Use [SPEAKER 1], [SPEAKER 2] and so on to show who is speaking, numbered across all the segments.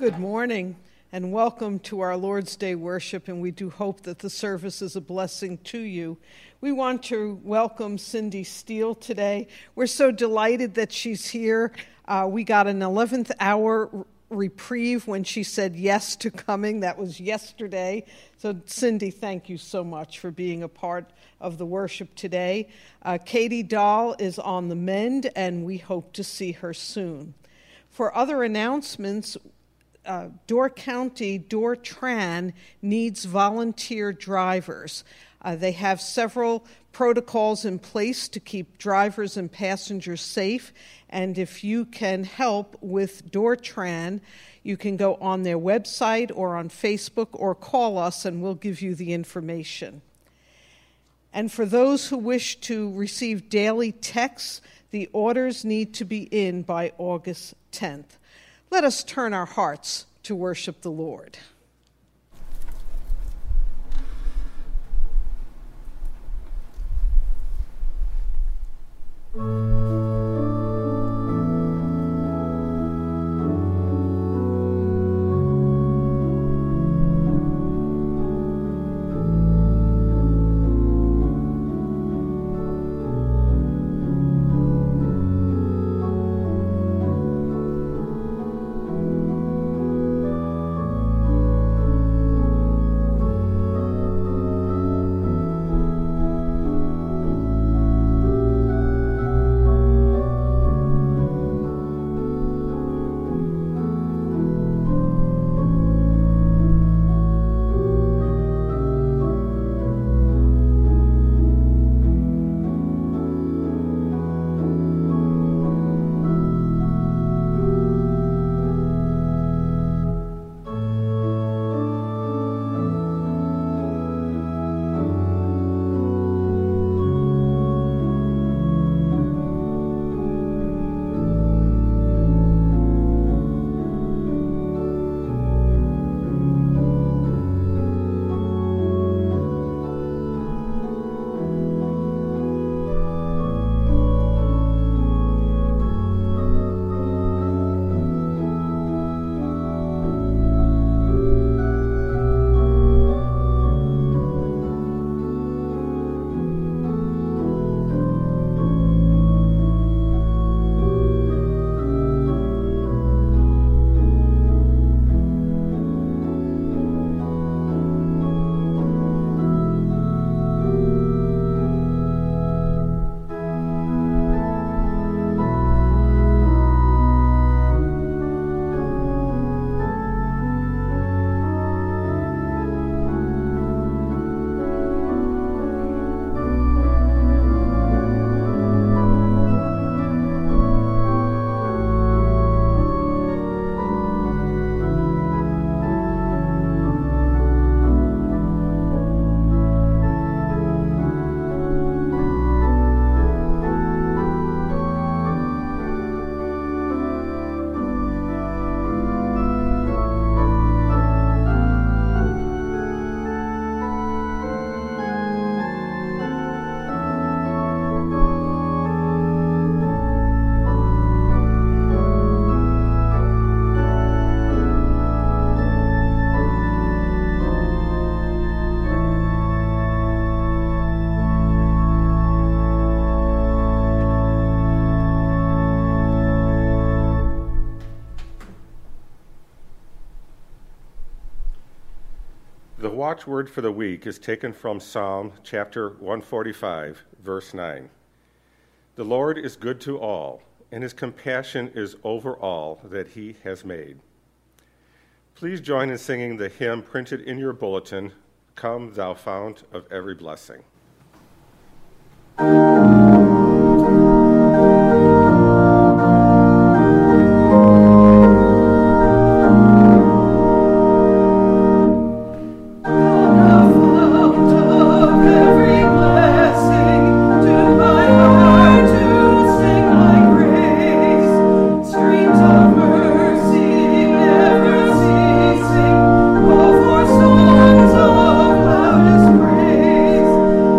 [SPEAKER 1] Good morning and welcome to our Lord's Day worship, and we do hope that the service is a blessing to you. We want to welcome Cindy Steele today. We're so delighted that she's here. We got an 11th hour reprieve when she said yes to coming. That was yesterday. So Cindy, thank you so much for being a part of the worship today. Katie Dahl is on the mend, and we hope to see her soon. For other announcements, Door County Door Tran needs volunteer drivers. They have several protocols in place to keep drivers and passengers safe, and if you can help with Door Tran, you can go on their website or on Facebook or call us and we'll give you the information. And for those who wish to receive daily texts, the orders need to be in by August 10th. Let us turn our hearts to worship the Lord.
[SPEAKER 2] The watchword for the week is taken from Psalm chapter 145, verse 9. The Lord is good to all, and his compassion is over all that he has made. Please join in singing the hymn printed in your bulletin, Come Thou Fount of Every Blessing.
[SPEAKER 3] Songs of loudest praise.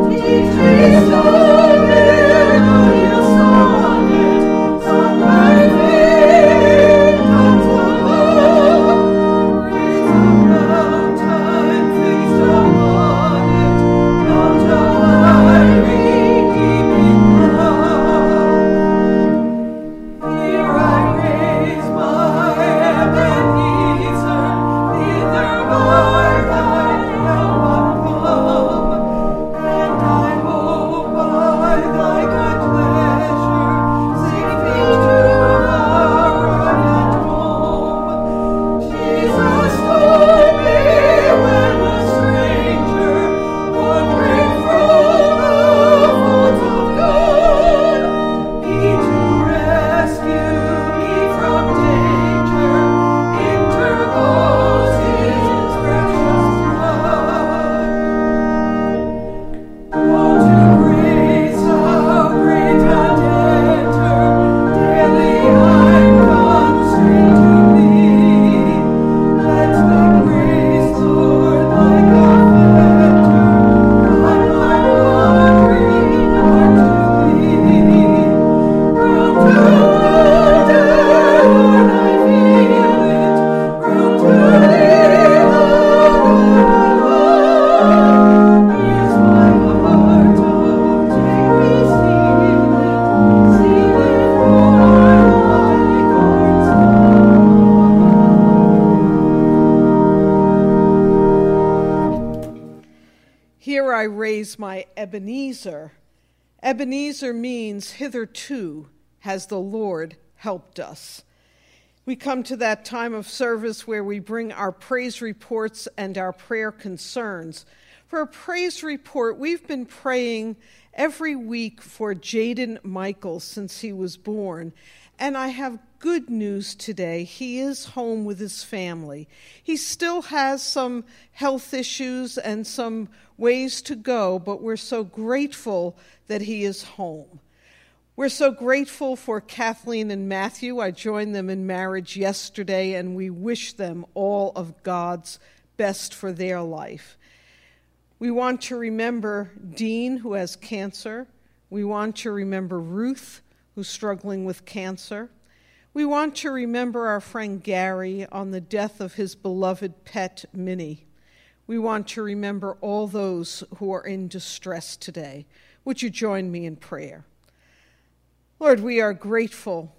[SPEAKER 1] phrase my Ebenezer. Ebenezer means hitherto has the Lord helped us. We come to that time of service where we bring our praise reports and our prayer concerns. For a praise report, we've been praying every week for Jaden Michael since he was born. And I have good news today. He is home with his family. He still has some health issues and some ways to go, but we're so grateful that he is home. We're so grateful for Kathleen and Matthew. I joined them in marriage yesterday, and we wish them all of God's best for their life. We want to remember Dean, who has cancer. We want to remember Ruth, who's struggling with cancer. We want to remember our friend Gary on the death of his beloved pet, Minnie. We want to remember all those who are in distress today. Would you join me in prayer? Lord, we are grateful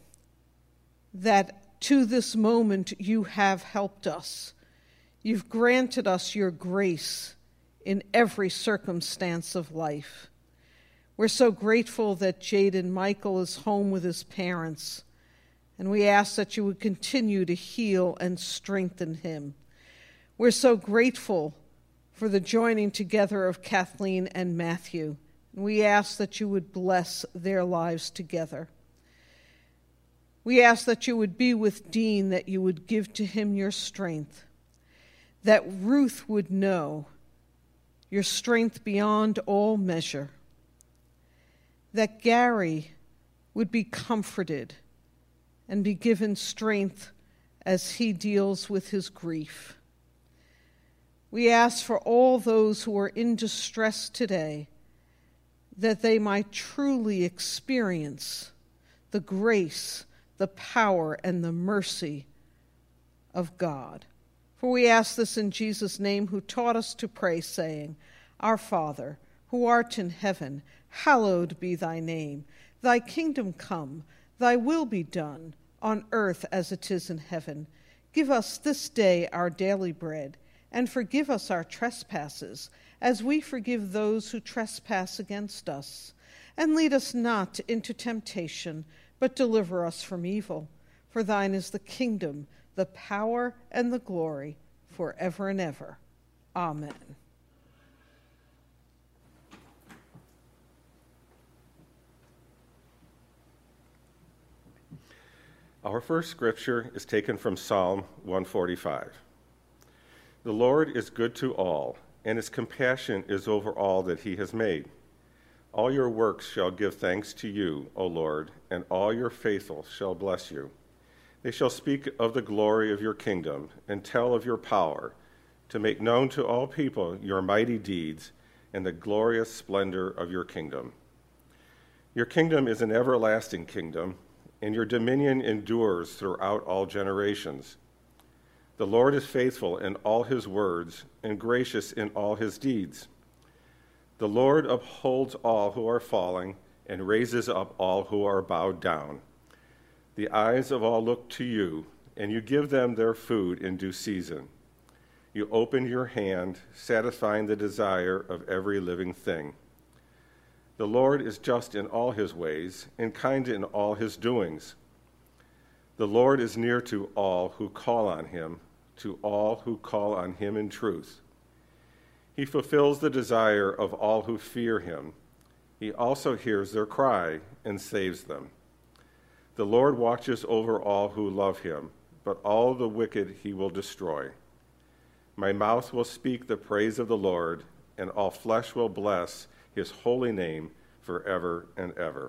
[SPEAKER 1] that to this moment you have helped us. You've granted us your grace in every circumstance of life. We're so grateful that Jaden Michael is home with his parents, and we ask that you would continue to heal and strengthen him. We're so grateful for the joining together of Kathleen and Matthew. We ask that you would bless their lives together. We ask that you would be with Dean, that you would give to him your strength, that Ruth would know your strength beyond all measure, that Gary would be comforted and be given strength as he deals with his grief. We ask for all those who are in distress today, that they might truly experience the grace, the power, and the mercy of God. For we ask this in Jesus' name, who taught us to pray, saying, Our Father, who art in heaven, hallowed be thy name. Thy kingdom come, thy will be done, on earth as it is in heaven. Give us this day our daily bread, and forgive us our trespasses, as we forgive those who trespass against us. And lead us not into temptation, but deliver us from evil. For thine is the kingdom, the power, and the glory, forever and ever. Amen.
[SPEAKER 2] Our first scripture is taken from Psalm 145. The Lord is good to all, and his compassion is over all that he has made. All your works shall give thanks to you, O Lord, and all your faithful shall bless you. They shall speak of the glory of your kingdom and tell of your power, to make known to all people your mighty deeds and the glorious splendor of your kingdom. Your kingdom is an everlasting kingdom, and your dominion endures throughout all generations. The Lord is faithful in all his words and gracious in all his deeds. The Lord upholds all who are falling and raises up all who are bowed down. The eyes of all look to you, and you give them their food in due season. You open your hand, satisfying the desire of every living thing. The Lord is just in all his ways and kind in all his doings. The Lord is near to all who call on him, to all who call on him in truth. He fulfills the desire of all who fear him. He also hears their cry and saves them. The Lord watches over all who love him, but all the wicked he will destroy. My mouth will speak the praise of the Lord, and all flesh will bless his holy name forever and ever.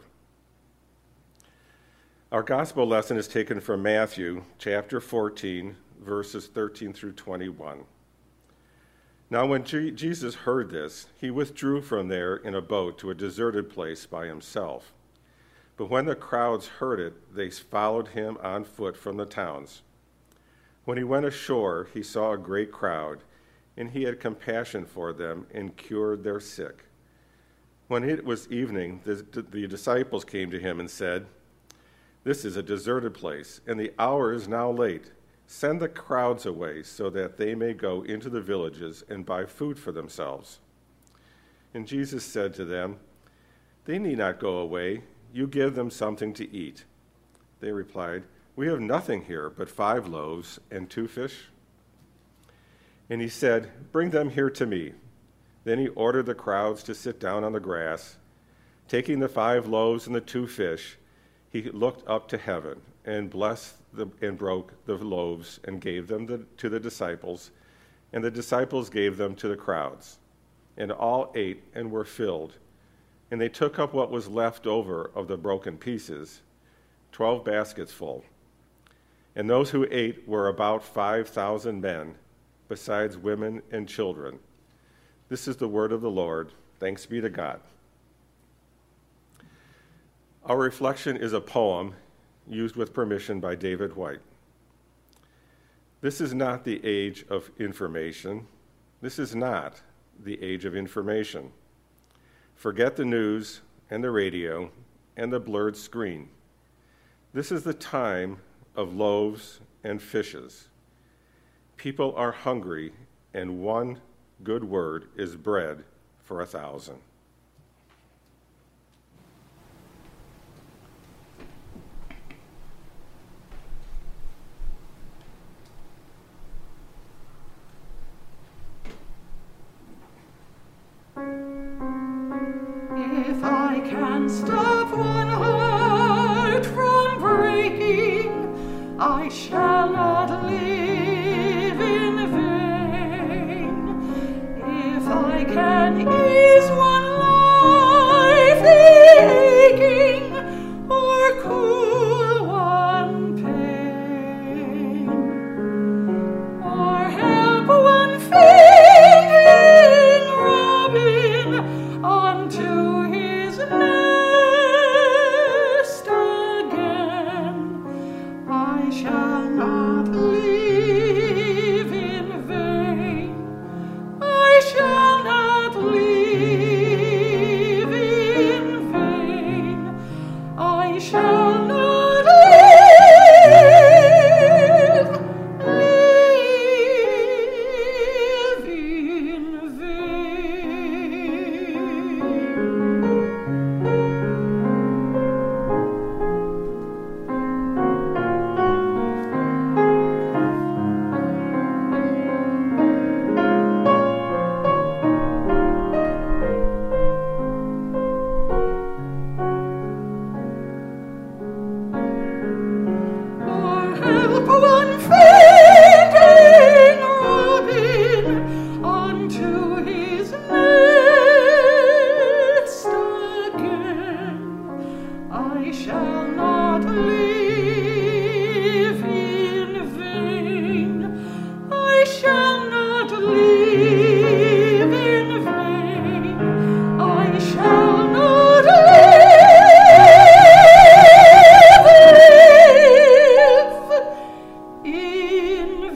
[SPEAKER 2] Our gospel lesson is taken from Matthew chapter 14, verses 13 through 21. Now when Jesus heard this, he withdrew from there in a boat to a deserted place by himself. But when the crowds heard it, they followed him on foot from the towns. When he went ashore, he saw a great crowd, and he had compassion for them and cured their sick. When it was evening, the disciples came to him and said, "This is a deserted place, and the hour is now late. Send the crowds away so that they may go into the villages and buy food for themselves." And Jesus said to them, "They need not go away. You give them something to eat." They replied, "We have nothing here but 5 loaves and 2 fish." And he said, "Bring them here to me." Then he ordered the crowds to sit down on the grass. Taking the 5 loaves and the 2 fish, he looked up to heaven and blessed and broke the loaves and gave them to the disciples, and the disciples gave them to the crowds. And all ate and were filled. And they took up what was left over of the broken pieces, 12 baskets full. And those who ate were about 5,000 men, besides women and children. This is the word of the Lord. Thanks be to God. Our reflection is a poem used with permission by David White. This is not the age of information. This is not the age of information. Forget the news and the radio and the blurred screen. This is the time of loaves and fishes. People are hungry, and one good word is bread for 1,000.
[SPEAKER 3] If I can stop one heart from breaking, I shall not live in vain. If I can ease one life aching, or cool one pain, or help one fainting robin unto his nest again, I shall not live in vain. I shall not live in vain. I shall not live in or help one fainting robin unto his nest again, I shall not live in vain. I shall not live in vain. I shall not live in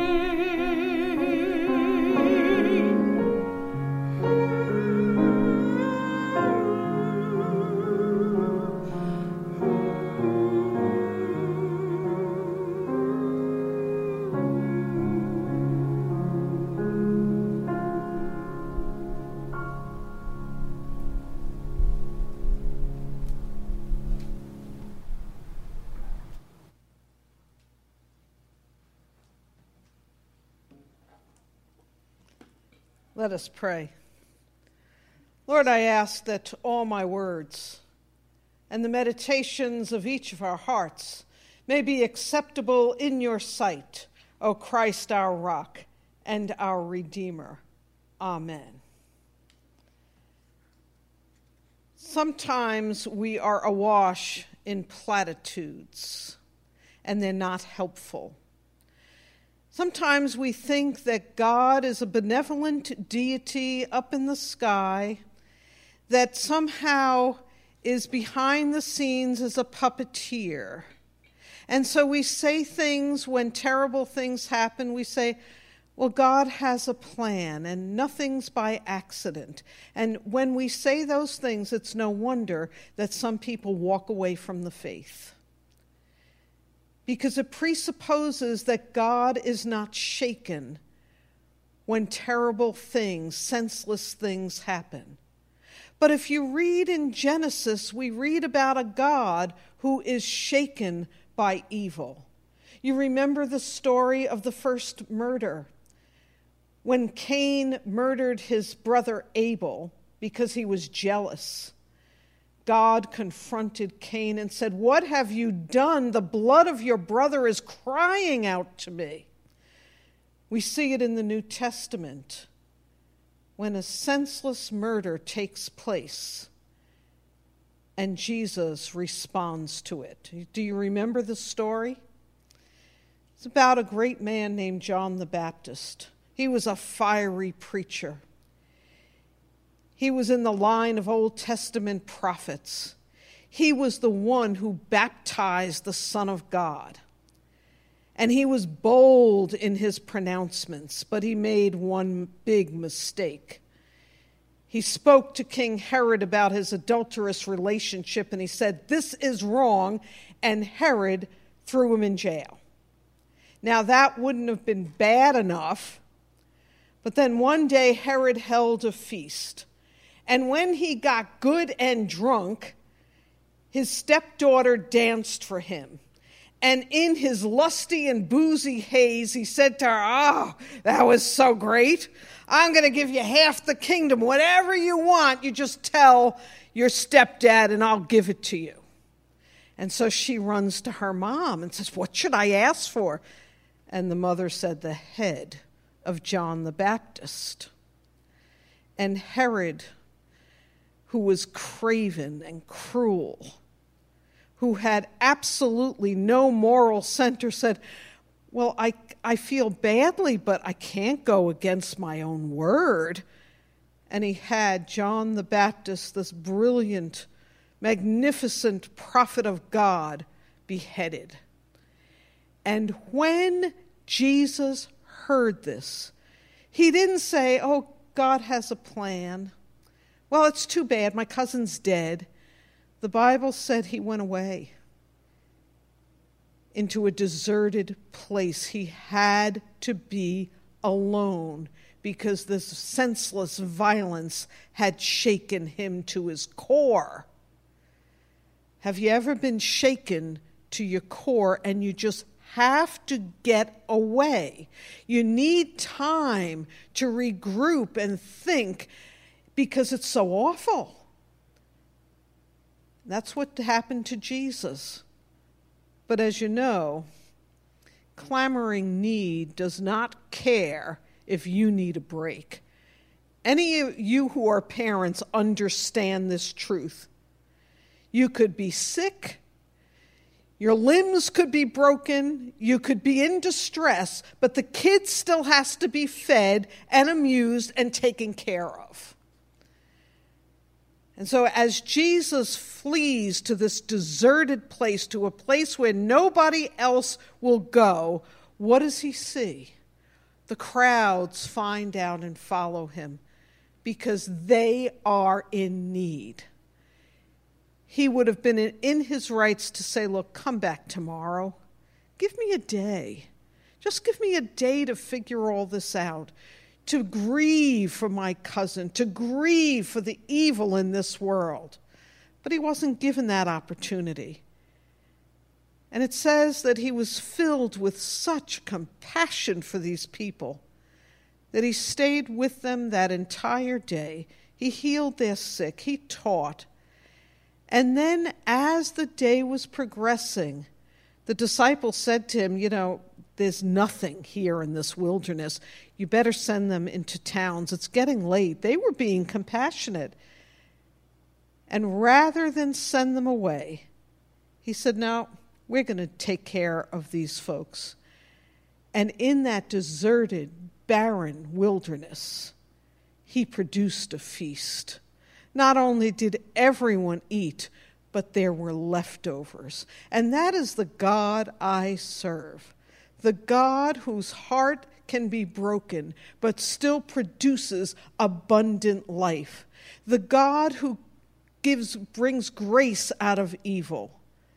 [SPEAKER 1] Let us pray. Lord, I ask that all my words and the meditations of each of our hearts may be acceptable in your sight, O Christ, our rock and our Redeemer. Amen. Sometimes we are awash in platitudes, and they're not helpful. Sometimes we think that God is a benevolent deity up in the sky that somehow is behind the scenes as a puppeteer. And so we say things when terrible things happen. We say, well, God has a plan and nothing's by accident. And when we say those things, it's no wonder that some people walk away from the faith. Because it presupposes that God is not shaken when terrible things, senseless things happen. But if you read in Genesis, we read about a God who is shaken by evil. You remember the story of the first murder. When Cain murdered his brother Abel because he was jealous, God confronted Cain and said, "What have you done? The blood of your brother is crying out to me." We see it in the New Testament when a senseless murder takes place and Jesus responds to it. Do you remember the story? It's about a great man named John the Baptist. He was a fiery preacher. He was in the line of Old Testament prophets. He was the one who baptized the Son of God. And he was bold in his pronouncements, but he made one big mistake. He spoke to King Herod about his adulterous relationship, and he said, "This is wrong," and Herod threw him in jail. Now, that wouldn't have been bad enough, but then one day Herod held a feast. And when he got good and drunk, his stepdaughter danced for him. And in his lusty and boozy haze, he said to her, "Oh, that was so great. I'm going to give you half the kingdom. Whatever you want, you just tell your stepdad and I'll give it to you." And so she runs to her mom and says, "What should I ask for?" And the mother said, "The head of John the Baptist." And Herod, who was craven and cruel, who had absolutely no moral center, said, "Well, I feel badly, but I can't go against my own word." And he had John the Baptist, this brilliant, magnificent prophet of God, beheaded. And when Jesus heard this, he didn't say, "Oh, God has a plan. Well, it's too bad, my cousin's dead." The Bible said he went away into a deserted place. He had to be alone because this senseless violence had shaken him to his core. Have you ever been shaken to your core and you just have to get away? You need time to regroup and think because it's so awful. That's what happened to Jesus. But as you know, clamoring need does not care if you need a break. Any of you who are parents understand this truth. You could be sick, your limbs could be broken, you could be in distress, but the kid still has to be fed and amused and taken care of. And so as Jesus flees to this deserted place, to a place where nobody else will go, what does he see? The crowds find out and follow him because they are in need. He would have been in his rights to say, "Look, come back tomorrow. Give me a day. Just give me a day to figure all this out, to grieve for my cousin, to grieve for the evil in this world." But he wasn't given that opportunity. And it says that he was filled with such compassion for these people that he stayed with them that entire day. He healed their sick. He taught. And then as the day was progressing, the disciples said to him, "There's nothing here in this wilderness. You better send them into towns. It's getting late." They were being compassionate. And rather than send them away, he said, "No, we're going to take care of these folks." And in that deserted, barren wilderness, he produced a feast. Not only did everyone eat, but there were leftovers. And that is the God I serve. The God whose heart can be broken, but still produces abundant life. The God who brings grace out of evil.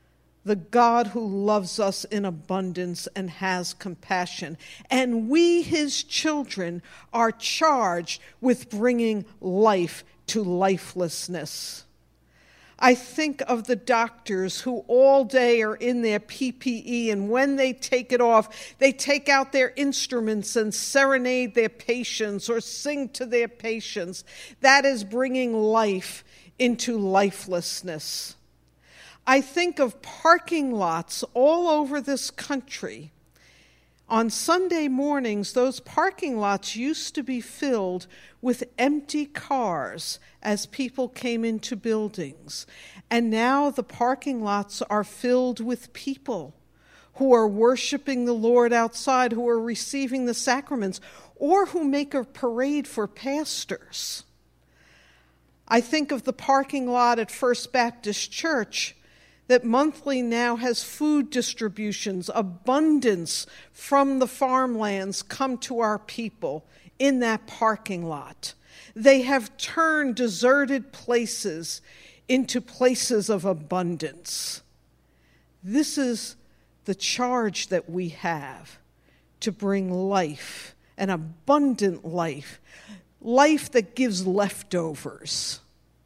[SPEAKER 1] the God who loves us in abundance and has compassion. And we, his children, are charged with bringing life to lifelessness. I think of the doctors who all day are in their PPE, and when they take it off, they take out their instruments and serenade their patients or sing to their patients. That is bringing life into lifelessness. I think of parking lots all over this country. On Sunday mornings, those parking lots used to be filled with empty cars as people came into buildings. And now the parking lots are filled with people who are worshiping the Lord outside, who are receiving the sacraments, or who make a parade for pastors. I think of the parking lot at First Baptist Church that monthly now has food distributions, abundance from the farmlands come to our people in that parking lot. They have turned deserted places into places of abundance. This is the charge that we have to bring life, an abundant life, life that gives leftovers.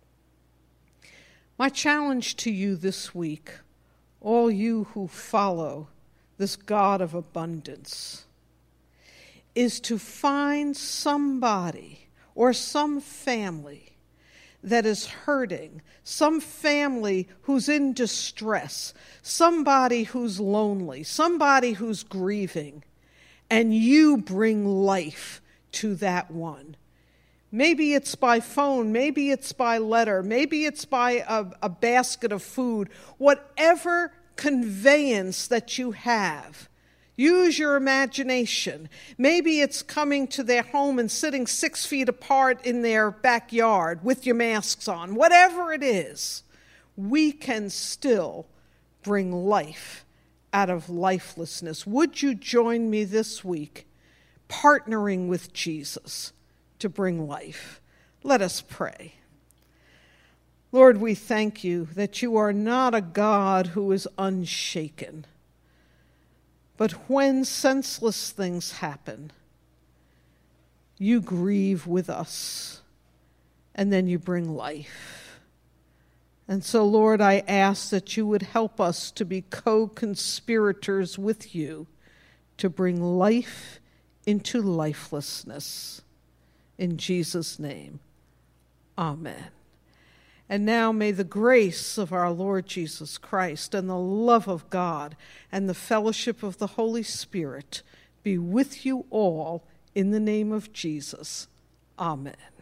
[SPEAKER 1] My challenge to you this week, all you who follow this God of abundance, is to find somebody or some family that is hurting, some family who's in distress, somebody who's lonely, somebody who's grieving, and you bring life to that one. Maybe it's by phone, maybe it's by letter, maybe it's by a basket of food. Whatever conveyance that you have, use your imagination. Maybe it's coming to their home and sitting 6 feet apart in their backyard with your masks on. Whatever it is, we can still bring life out of lifelessness. Would you join me this week, partnering with Jesus to bring life? Let us pray. Lord, we thank you that you are not a God who is unshaken. But when senseless things happen, you grieve with us, and then you bring life. And so, Lord, I ask that you would help us to be co-conspirators with you to bring life into lifelessness. In Jesus' name, amen. And now may the grace of our Lord Jesus Christ and the love of God and the fellowship of the Holy Spirit be with you all in the name of Jesus. Amen.